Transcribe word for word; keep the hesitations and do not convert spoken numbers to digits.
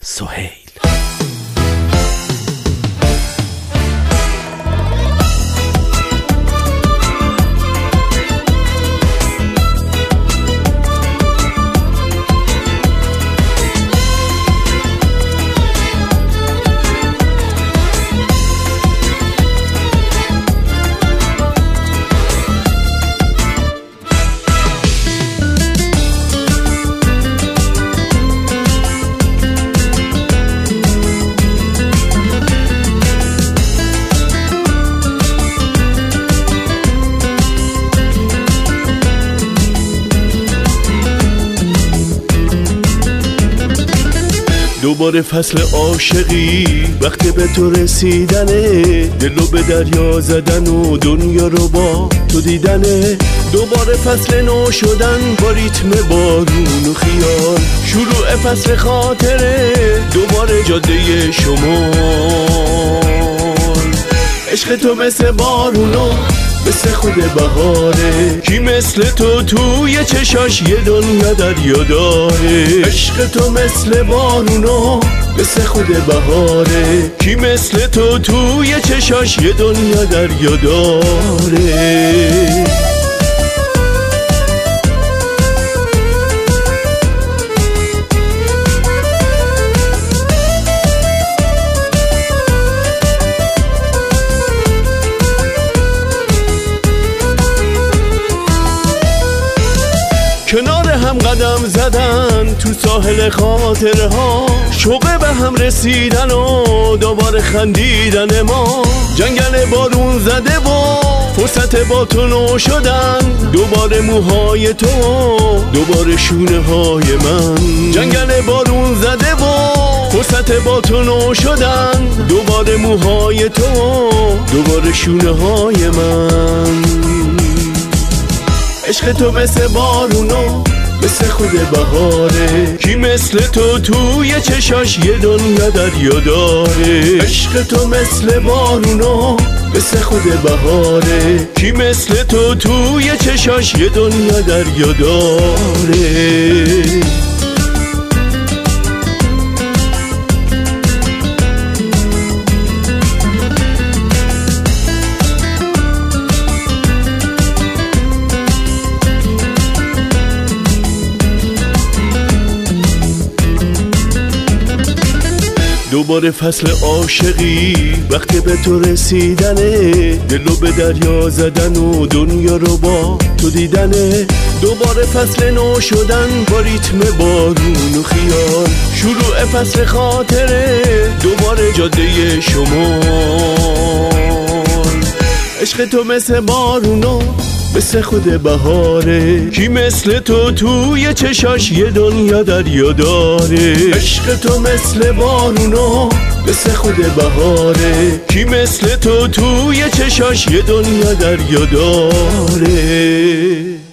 سهیل. دوباره فصل عاشقی وقتی به تو رسیدنه، دلو به دریا زدن و دنیا رو با تو دیدنه. دوباره فصل نو شدن با ریتم بارون و خیال، شروع فصل خاطره دوباره جاده شمال. عشق تو مثل بارونو مثل خود بهاره، کی مثل تو توی چشاش یه دنیا دریا داره. عشق تو مثل بارونو مثل خود بهاره، کی مثل تو توی چشاش یه دنیا دریا داره. کنار هم قدم زدن تو ساحل خاطره ها، شوق به هم رسیدن و دوباره خندیدن ما. جنگل بارون زده و فرصت با تو نو شدن، دوباره موهای تو دوباره شونه های من. جنگل بارون زده و فرصت با تو نو شدن، دوباره موهای تو دوباره شونه های من. عشق تو مثل بارونو مثل خود بهاره، کی مثل تو توی چشاش یه دنیا دریا داره. عشق تو مثل بارونو مثل خود بهاره، کی مثل تو توی چشاش یه دنیا دریا داره. دوباره فصل عاشقی وقتی به تو رسیدنه، دلو به دریا زدن و دنیا رو با تو دیدنه. دوباره فصل نو شدن با ریتم بارون و خیال، شروع فصل خاطره دوباره جاده شمال. عشق تو مثل بارونو مثل خود بهاره، کی مثل تو توی چشاش یه دنیا دریا داره. عشق تو مثل بارونو مثل خود بهاره، کی مثل تو توی چشاش یه دنیا دریا داره.